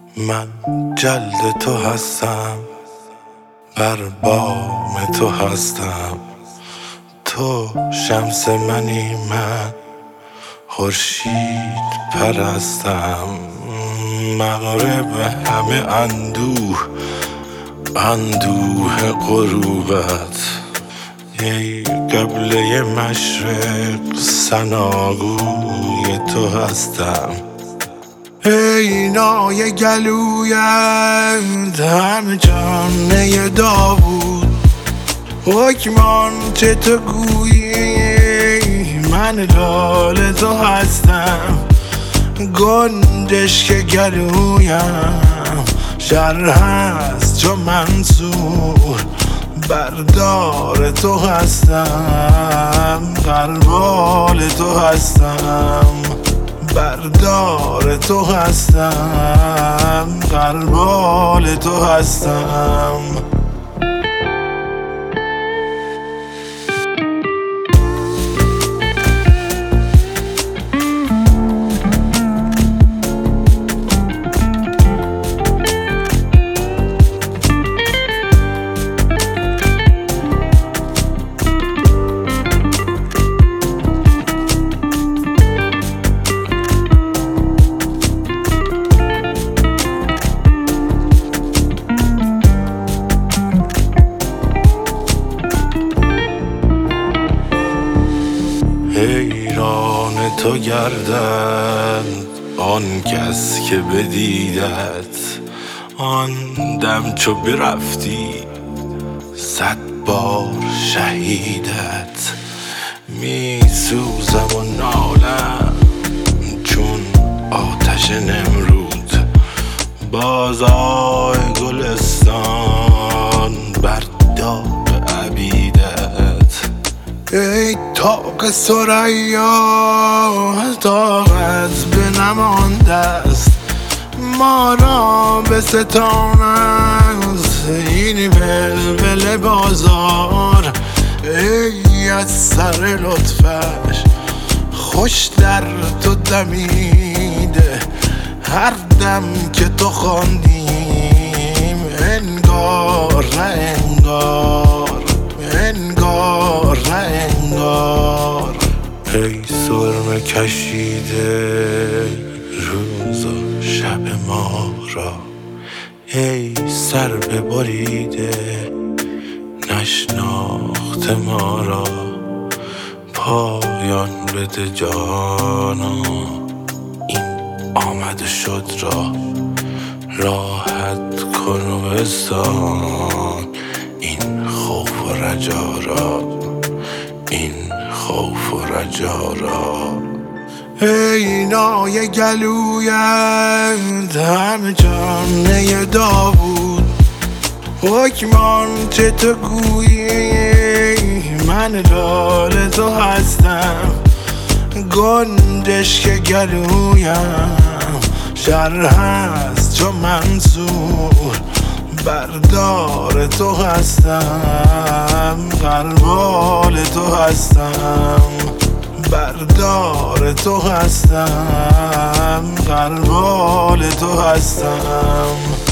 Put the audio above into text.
من جلد تو هستم، بر بام تو هستم. تو شمس منی، من خورشید پرستم. مغرب همه اندوه غروبت. ای قبله مشرق، ثناگوی تو هستم. ای نای گلویت، همه جانه داوود. حکمان چه تو گویی، من لال تو هستم. گنجش که گلویم شر هست چو منصور. بردار تو هستم، غربال تو هستم. بردار تو هستم، غربال تو هستم. حیران تو گردند آن کس که بدیدت. آن دم چو برفتی 100 بار شهیدت. می سوزم و نالم چون آتش نمرود. بازای گلستان بر داغ عبیدت. ای طاق ثریا، طاقت به نمانده است. ما را به ستان است این ولول بازار. ای از سر لطفش خوش در تو دمیده. هر دم که تو خواندیم انگار نه انگار، انگار نه انگار. ای سرمه کشیده روز و شب ما را. ای سر ببریده نشناخت ما را. پایان بده جانا این آمد و شد را. راحت کن و بسان این خوف و رجا را، این خوف و رجا را. ای نای گلویت، همه جانه داوود. حکمان چه تو گویی، من لال تو هستم. گنجش که گلویم شر هست چو منصور. بردار تو هستم، غربال تو هستم. بردار تو هستم، غربال تو هستم.